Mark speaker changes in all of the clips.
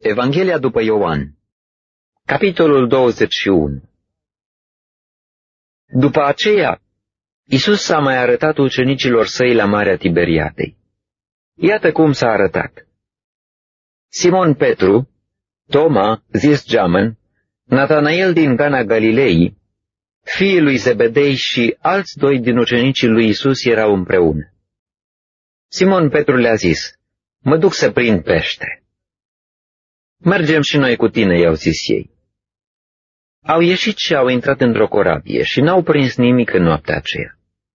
Speaker 1: Evanghelia după Ioan, capitolul 21. După aceea, Iisus s-a mai arătat ucenicilor săi la Marea Tiberiadei. Iată cum s-a arătat. Simon Petru, Toma, zis Geamăn, Natanael din Cana Galilei, fiii lui Zebedei și alți doi din ucenicii lui Iisus erau împreună. Simon Petru le-a zis, mă duc să prind pește. Mergem și noi cu tine, i-au zis ei. Au ieșit și au intrat într-o corabie și n-au prins nimic în noaptea aceea.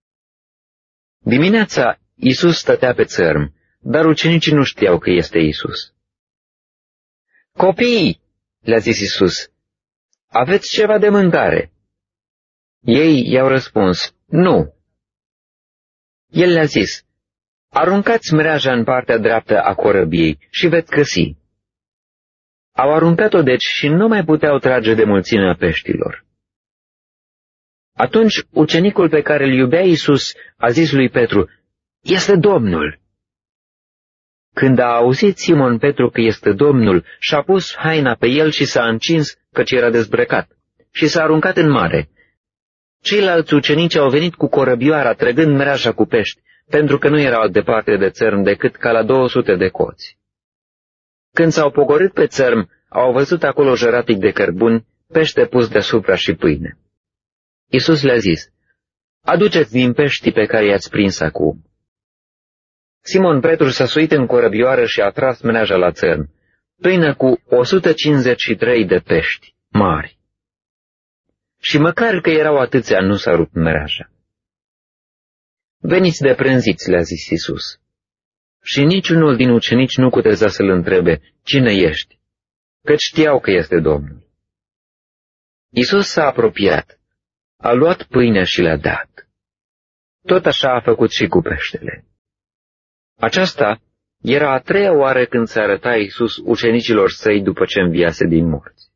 Speaker 1: Dimineața Iisus stătea pe țărm, dar ucenicii nu știau că este Iisus. Copiii, le-a zis Iisus, aveți ceva de mâncare? Ei i-au răspuns, nu. El le-a zis, aruncați mreaja în partea dreaptă a corăbiei și veți găsi. Au aruncat-o deci și nu mai puteau trage de mulțimea peștilor. Atunci ucenicul pe care îl iubea Iisus a zis lui Petru, este Domnul. Când a auzit Simon Petru că este Domnul, și-a pus haina pe el și s-a încins, căci era dezbrăcat, și s-a aruncat în mare. Ceilalți ucenici au venit cu corăbioara, trăgând mreaja cu pești, pentru că nu erau departe de țărm decât ca la 200 de coți. Când s-au pogorât pe țărm, au văzut acolo jăratic de cărbuni, pește pus deasupra și pâine. Iisus le-a zis, aduceți din peștii pe care i-ați prins acum. Simon Petru s-a suit în corăbioară și a tras mreaja la țărm, plină cu 153 de pești mari. Și măcar că erau atâția, nu s-a rupt mreaja. Veniți de prânziți, le-a zis Iisus. Și niciunul din ucenici nu cuteza să-l întrebe, cine ești? Căci știau că este Domnul. Iisus s-a apropiat, a luat pâinea și le-a dat. Tot așa a făcut și cu peștele. Aceasta era a treia oară când se arăta Iisus ucenicilor săi după ce înviase din morți.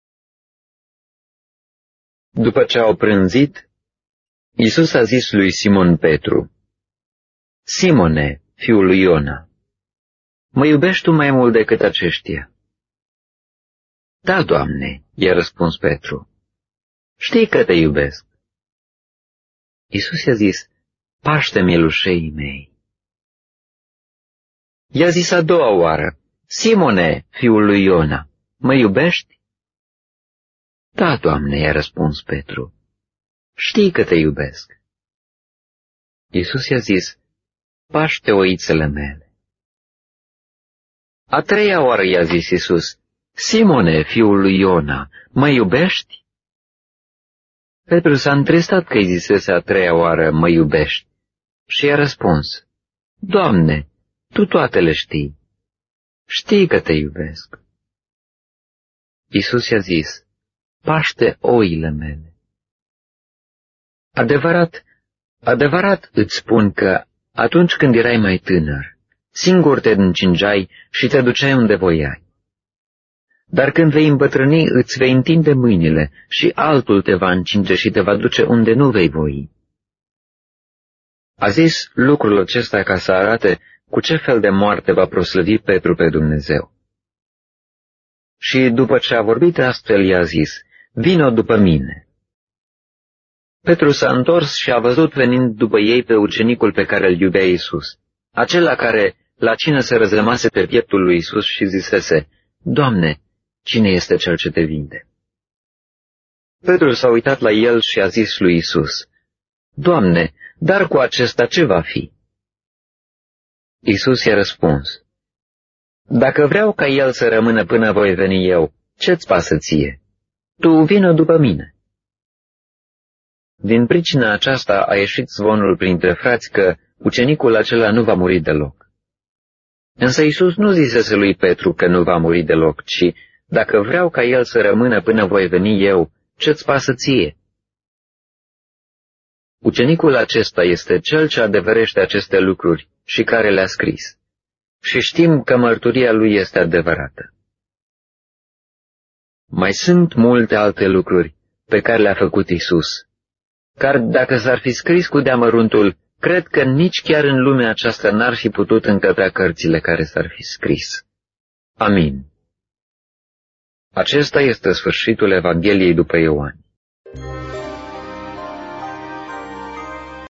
Speaker 1: După ce au prânzit, Iisus a zis lui Simon Petru, Simone, fiul lui Iona, mă iubești tu mai mult decât aceștia? Da, Doamne, i-a răspuns Petru, știi că te iubesc. Iisus i-a zis, paște mielușeii mei. I-a zis a doua oară, Simone, fiul lui Iona, mă iubești? Da, Doamne, i-a răspuns Petru, știi că te iubesc. Iisus i-a zis, paște oițele mele. A treia oară i-a zis Iisus, Simone, fiul lui Iona, mă iubești? Petru s-a întristat că îi zisese a treia oară, mă iubești, și i-a răspuns, Doamne, Tu toate le știi, știi că te iubesc. Iisus i-a zis, paște oile mele. Adevărat, adevărat îți spun că atunci când erai mai tânăr, singur te încingeai și te duceai unde voiai. Dar când vei îmbătrâni, îți vei întinde mâinile și altul te va încinge și te va duce unde nu vei voi. A zis lucrul acesta ca să arate cu ce fel de moarte va proslăvi Petru pe Dumnezeu. Și după ce a vorbit astfel, i-a zis, vino după mine. Petru s-a întors și a văzut venind după ei pe ucenicul pe care îl iubea Iisus, acela care la cină se răzămase pe pieptul lui Iisus și zisese, Doamne, cine este cel ce te vinde? Petru s-a uitat la el și a zis lui Iisus, Doamne, dar cu acesta ce va fi? Iisus i-a răspuns, dacă vreau ca el să rămână până voi veni eu, ce-ți pasă ție? Tu vină după mine. Din pricina aceasta a ieșit zvonul printre frați că ucenicul acela nu va muri deloc. Însă Iisus nu zisese lui Petru că nu va muri deloc, ci, dacă vreau ca el să rămână până voi veni eu, ce-ți pasă ție? Ucenicul acesta este cel ce adevărește aceste lucruri și care le-a scris. Și știm că mărturia lui este adevărată. Mai sunt multe alte lucruri pe care le-a făcut Iisus, care dacă s-ar fi scris cu deamăruntul, cred că nici chiar în lumea aceasta n-ar fi putut încăpea cărțile care s-ar fi scris. Amin. Acesta este sfârșitul Evangheliei după Ioan.